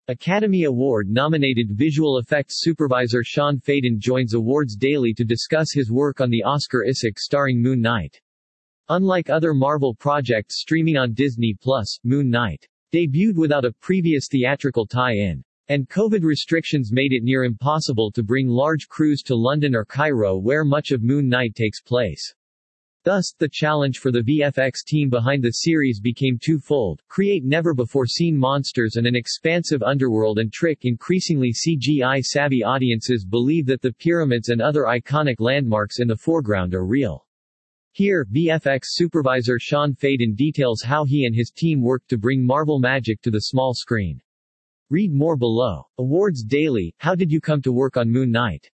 Academy Award-nominated visual effects supervisor Sean Faden joins Awards Daily to discuss his work on the Oscar Isaac-starring Moon Knight. Unlike other Marvel projects streaming on Disney+, Moon Knight debuted without a previous theatrical tie-in, and COVID restrictions made it near impossible to bring large crews to London or Cairo where much of Moon Knight takes place. Thus, the challenge for the VFX team behind the series became twofold: create never-before-seen monsters and an expansive underworld and trick increasingly CGI-savvy audiences believe that the pyramids and other iconic landmarks in the foreground are real. Here, VFX supervisor Sean Faden details how he and his team worked to bring Marvel magic to the small screen. Read more below. Awards Daily: How did you come to work on Moon Knight?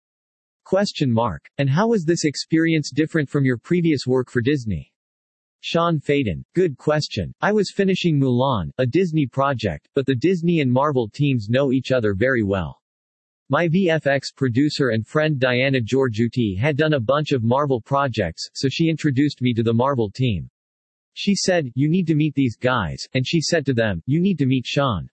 And how was this experience different from your previous work for Disney? Sean Faden: Good question. I was finishing Mulan, a Disney project, but the Disney and Marvel teams know each other very well. My VFX producer and friend Diana Giorgiuti had done a bunch of Marvel projects, so she introduced me to the Marvel team. She said, "You need to meet these guys," and she said to them, "You need to meet Sean."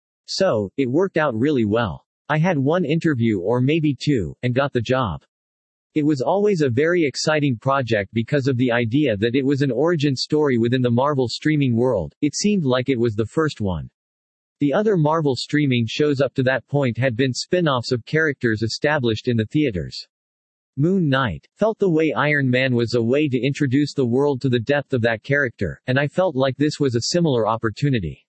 So, it worked out really well. I had one interview or maybe two, and got the job. It was always a very exciting project because of the idea that it was an origin story within the Marvel streaming world. It seemed like it was the first one. The other Marvel streaming shows up to that point had been spin-offs of characters established in the theaters. Moon Knight felt the way Iron Man was a way to introduce the world to the depth of that character, and I felt like this was a similar opportunity.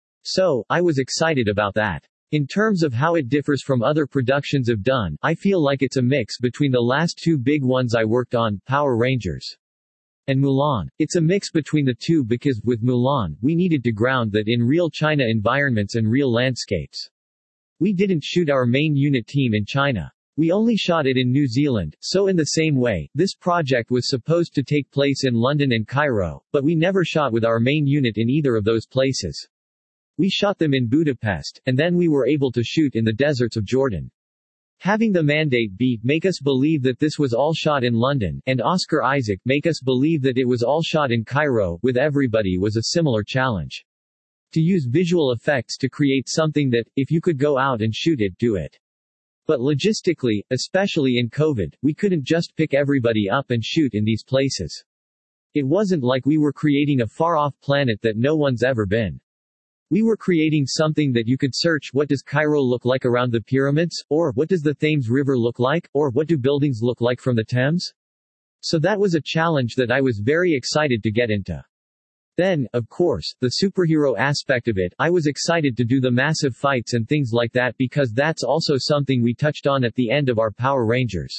So, I was excited about that. In terms of how it differs from other productions I've done, I feel like it's a mix between the last two big ones I worked on, Power Rangers and Mulan. It's a mix between the two because, with Mulan, we needed to ground that in real China environments and real landscapes. We didn't shoot our main unit team in China. We only shot it in New Zealand, so in the same way, this project was supposed to take place in London and Cairo, but we never shot with our main unit in either of those places. We shot them in Budapest, and then we were able to shoot in the deserts of Jordan. Having the mandate be, make us believe that this was all shot in London, and Oscar Isaac, make us believe that it was all shot in Cairo, with everybody was a similar challenge. To use visual effects to create something that, if you could go out and shoot it, do it. But logistically, especially in COVID, we couldn't just pick everybody up and shoot in these places. It wasn't like we were creating a far-off planet that no one's ever been. We were creating something that you could search, what does Cairo look like around the pyramids, or what does the Thames River look like, or what do buildings look like from the Thames? So that was a challenge that I was very excited to get into. Then, of course, the superhero aspect of it, I was excited to do the massive fights and things like that because that's also something we touched on at the end of our Power Rangers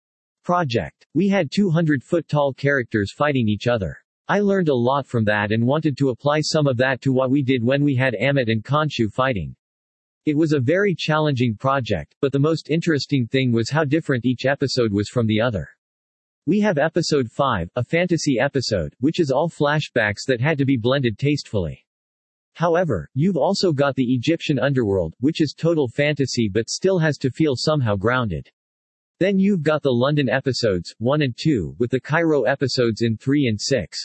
project. We had 200-foot-tall characters fighting each other. I learned a lot from that and wanted to apply some of that to what we did when we had Amit and Khonshu fighting. It was a very challenging project, but the most interesting thing was how different each episode was from the other. We have episode 5, a fantasy episode, which is all flashbacks that had to be blended tastefully. However, you've also got the Egyptian underworld, which is total fantasy but still has to feel somehow grounded. Then you've got the London episodes, 1 and 2, with the Cairo episodes in 3 and 6.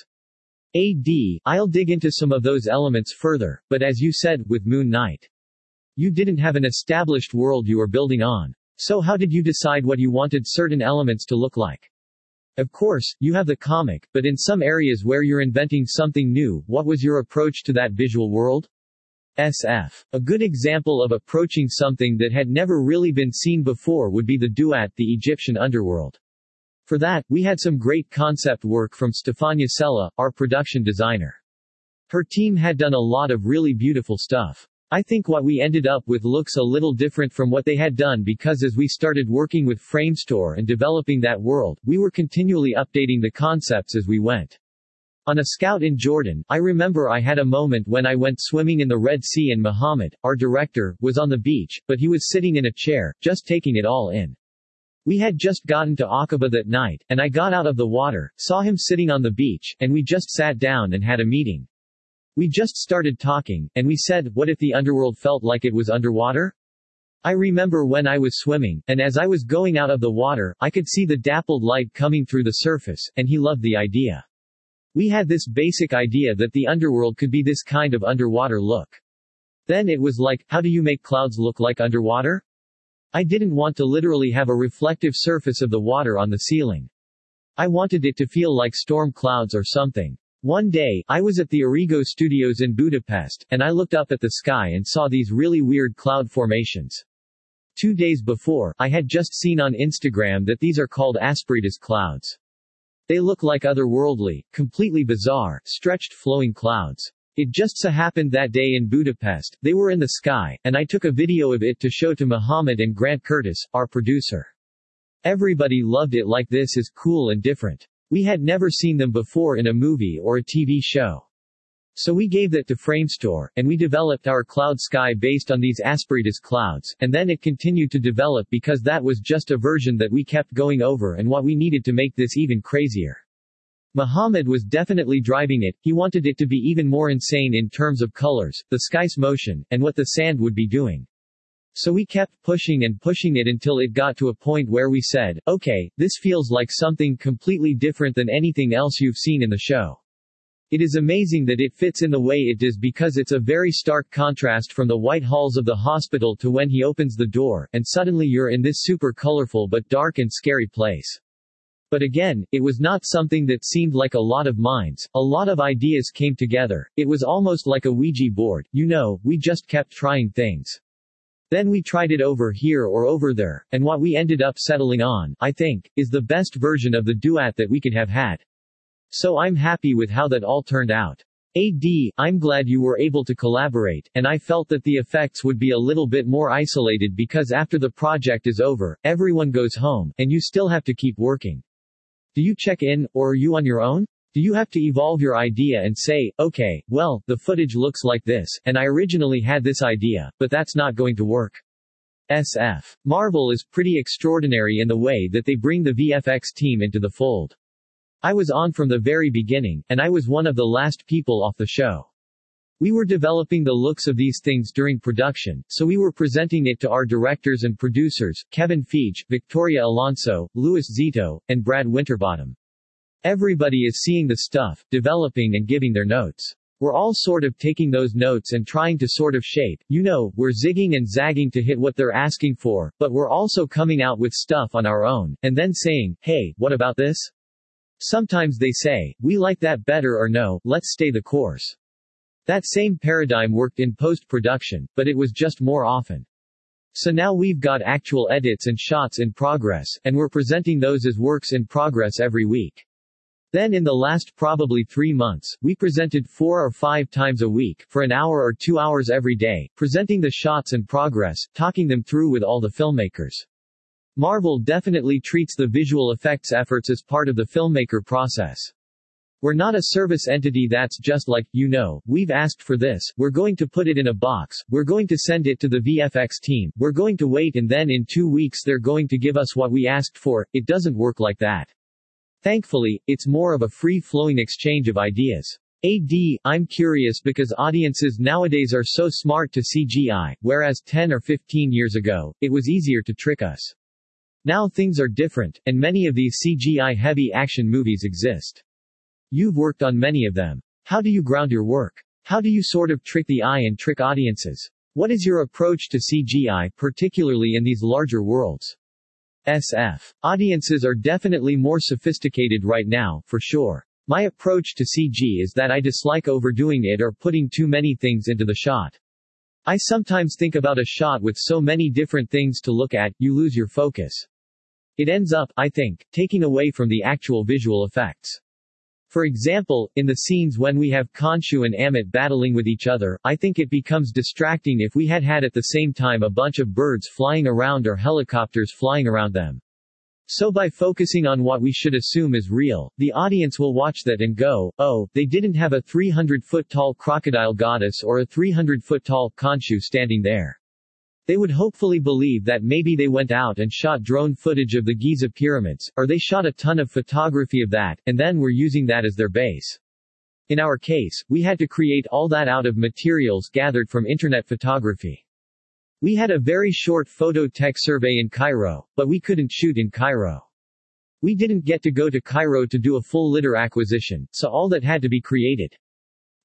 I'll dig into some of those elements further, but as you said, with Moon Knight, you didn't have an established world you were building on. So how did you decide what you wanted certain elements to look like? Of course, you have the comic, but in some areas where you're inventing something new, what was your approach to that visual world? SF. A good example of approaching something that had never really been seen before would be the Duat, the Egyptian underworld. For that, we had some great concept work from Stefania Sella, our production designer. Her team had done a lot of really beautiful stuff. I think what we ended up with looks a little different from what they had done because as we started working with Framestore and developing that world, we were continually updating the concepts as we went. On a scout in Jordan, I remember I had a moment when I went swimming in the Red Sea and Muhammad, our director, was on the beach, but he was sitting in a chair, just taking it all in. We had just gotten to Aqaba that night, and I got out of the water, saw him sitting on the beach, and we just sat down and had a meeting. We just started talking, and we said, what if the underworld felt like it was underwater? I remember when I was swimming, and as I was going out of the water, I could see the dappled light coming through the surface, and he loved the idea. We had this basic idea that the underworld could be this kind of underwater look. Then it was like, how do you make clouds look like underwater? I didn't want to literally have a reflective surface of the water on the ceiling. I wanted it to feel like storm clouds or something. One day, I was at the Origo Studios in Budapest, and I looked up at the sky and saw these really weird cloud formations. 2 days before, I had just seen on Instagram that these are called Asperitas clouds. They look like otherworldly, completely bizarre, stretched flowing clouds. It just so happened that day in Budapest, they were in the sky, and I took a video of it to show to Muhammad and Grant Curtis, our producer. Everybody loved it like this is cool and different. We had never seen them before in a movie or a TV show. So we gave that to Framestore, and we developed our cloud sky based on these Asperitas clouds, and then it continued to develop because that was just a version that we kept going over and what we needed to make this even crazier. Muhammad was definitely driving it. He wanted it to be even more insane in terms of colors, the sky's motion, and what the sand would be doing. So we kept pushing and pushing it until it got to a point where we said, okay, this feels like something completely different than anything else you've seen in the show. It is amazing that it fits in the way it does because it's a very stark contrast from the white halls of the hospital to when he opens the door, and suddenly you're in this super colorful but dark and scary place. But again, it was not something that seemed like a lot of minds, a lot of ideas came together, it was almost like a Ouija board, we just kept trying things. Then we tried it over here or over there, and what we ended up settling on, I think, is the best version of the duet that we could have had. So I'm happy with how that all turned out. I'm glad you were able to collaborate, and I felt that the effects would be a little bit more isolated because after the project is over, everyone goes home, and you still have to keep working. Do you check in, or are you on your own? Do you have to evolve your idea and say, okay, well, the footage looks like this, and I originally had this idea, but that's not going to work. Marvel is pretty extraordinary in the way that they bring the VFX team into the fold. I was on from the very beginning, and I was one of the last people off the show. We were developing the looks of these things during production, so we were presenting it to our directors and producers, Kevin Feige, Victoria Alonso, Louis Zito, and Brad Winterbottom. Everybody is seeing the stuff, developing and giving their notes. We're all sort of taking those notes and trying to sort of shape, we're zigging and zagging to hit what they're asking for, but we're also coming out with stuff on our own, and then saying, hey, what about this? Sometimes they say, we like that better, or no, let's stay the course. That same paradigm worked in post-production, but it was just more often. So now we've got actual edits and shots in progress, and we're presenting those as works in progress every week. Then in the last probably 3 months, we presented 4 or 5 times a week, for an hour or 2 hours every day, presenting the shots in progress, talking them through with all the filmmakers. Marvel definitely treats the visual effects efforts as part of the filmmaker process. We're not a service entity that's just like, we've asked for this, we're going to put it in a box, we're going to send it to the VFX team, we're going to wait and then in 2 weeks they're going to give us what we asked for. It doesn't work like that. Thankfully, it's more of a free-flowing exchange of ideas. I'm curious because audiences nowadays are so smart to CGI, whereas 10 or 15 years ago, it was easier to trick us. Now things are different, and many of these CGI-heavy action movies exist. You've worked on many of them. How do you ground your work? How do you sort of trick the eye and trick audiences? What is your approach to CGI, particularly in these larger worlds? Audiences are definitely more sophisticated right now, for sure. My approach to CG is that I dislike overdoing it or putting too many things into the shot. I sometimes think about a shot with so many different things to look at, you lose your focus. It ends up, I think, taking away from the actual visual effects. For example, in the scenes when we have Khonshu and Amit battling with each other, I think it becomes distracting if we had at the same time a bunch of birds flying around or helicopters flying around them. So by focusing on what we should assume is real, the audience will watch that and go, oh, they didn't have a 300-foot-tall crocodile goddess or a 300-foot-tall Khonshu standing there. They would hopefully believe that maybe they went out and shot drone footage of the Giza pyramids, or they shot a ton of photography of that, and then were using that as their base. In our case, we had to create all that out of materials gathered from internet photography. We had a very short photo tech survey in Cairo, but we couldn't shoot in Cairo. We didn't get to go to Cairo to do a full litter acquisition, so all that had to be created.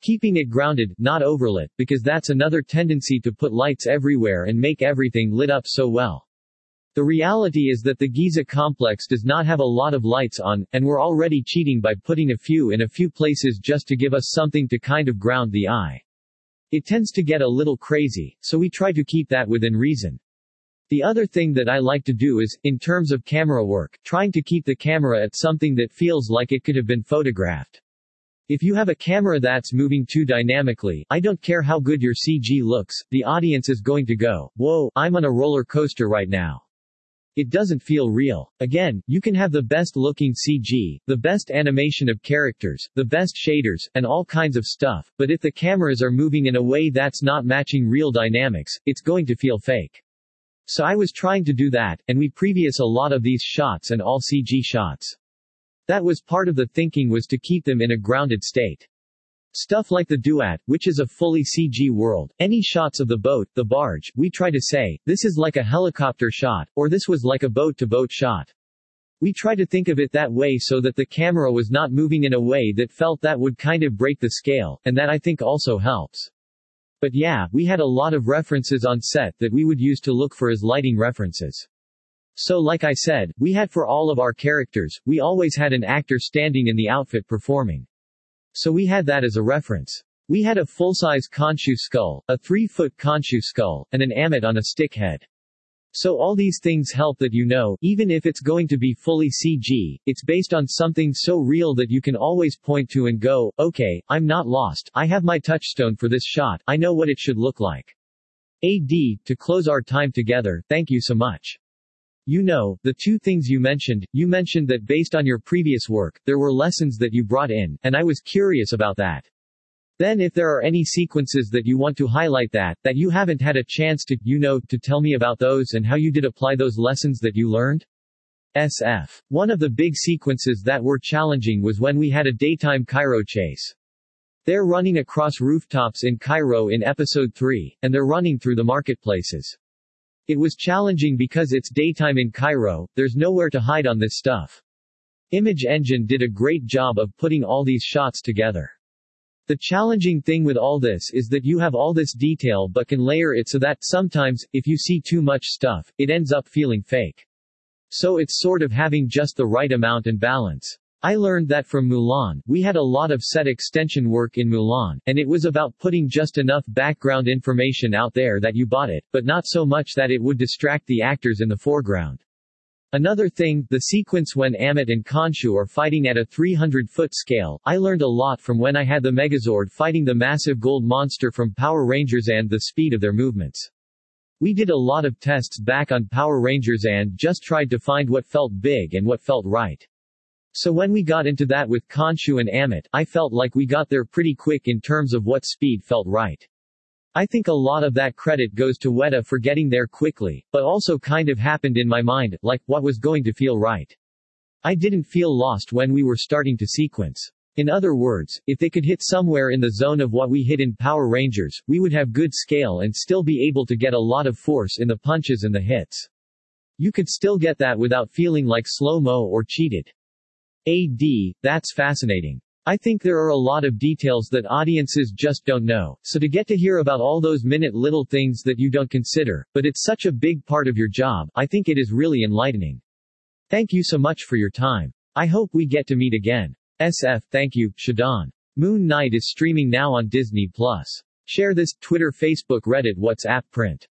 Keeping it grounded, not overlit, because that's another tendency to put lights everywhere and make everything lit up so well. The reality is that the Giza complex does not have a lot of lights on, and we're already cheating by putting a few in a few places just to give us something to kind of ground the eye. It tends to get a little crazy, so we try to keep that within reason. The other thing that I like to do is, in terms of camera work, trying to keep the camera at something that feels like it could have been photographed. If you have a camera that's moving too dynamically, I don't care how good your CG looks, the audience is going to go, "Whoa, I'm on a roller coaster right now." It doesn't feel real. Again, you can have the best looking CG, the best animation of characters, the best shaders, and all kinds of stuff, but if the cameras are moving in a way that's not matching real dynamics, it's going to feel fake. So I was trying to do that, and we previous a lot of these shots and all CG shots. That was part of the thinking, was to keep them in a grounded state. Stuff like the duat, which is a fully CG world, any shots of the boat, the barge, we try to say, this is like a helicopter shot, or this was like a boat-to-boat shot. We try to think of it that way so that the camera was not moving in a way that felt that would kind of break the scale, and that I think also helps. But yeah, we had a lot of references on set that we would use to look for as lighting references. So like I said, we had for all of our characters, we always had an actor standing in the outfit performing. So we had that as a reference. We had a full-size Khonshu skull, a 3-foot Khonshu skull, and an Ammit on a stick head. So all these things help that even if it's going to be fully CG, it's based on something so real that you can always point to and go, okay, I'm not lost, I have my touchstone for this shot, I know what it should look like. To close our time together, thank you so much. The two things you mentioned that based on your previous work, there were lessons that you brought in, and I was curious about that. Then if there are any sequences that you want to highlight that you haven't had a chance to tell me about those and how you did apply those lessons that you learned? SF. One of the big sequences that were challenging was when we had a daytime Cairo chase. They're running across rooftops in Cairo in episode 3, and they're running through the marketplaces. It was challenging because it's daytime in Cairo, there's nowhere to hide on this stuff. Image Engine did a great job of putting all these shots together. The challenging thing with all this is that you have all this detail but can layer it so that sometimes, if you see too much stuff, it ends up feeling fake. So it's sort of having just the right amount and balance. I learned that from Mulan. We had a lot of set extension work in Mulan, and it was about putting just enough background information out there that you bought it, but not so much that it would distract the actors in the foreground. Another thing, the sequence when Ammit and Khonshu are fighting at a 300-foot scale, I learned a lot from when I had the Megazord fighting the massive gold monster from Power Rangers and the speed of their movements. We did a lot of tests back on Power Rangers and just tried to find what felt big and what felt right. So when we got into that with Khonshu and Ammit, I felt like we got there pretty quick in terms of what speed felt right. I think a lot of that credit goes to Weta for getting there quickly, but also kind of happened in my mind, like, what was going to feel right. I didn't feel lost when we were starting to sequence. In other words, if they could hit somewhere in the zone of what we hit in Power Rangers, we would have good scale and still be able to get a lot of force in the punches and the hits. You could still get that without feeling like slow-mo or cheated. That's fascinating. I think there are a lot of details that audiences just don't know, so to get to hear about all those minute little things that you don't consider, but it's such a big part of your job, I think it is really enlightening. Thank you so much for your time. I hope we get to meet again. SF, thank you, Shadon. Moon Knight is streaming now on Disney+. Share this, Twitter, Facebook, Reddit, WhatsApp, print.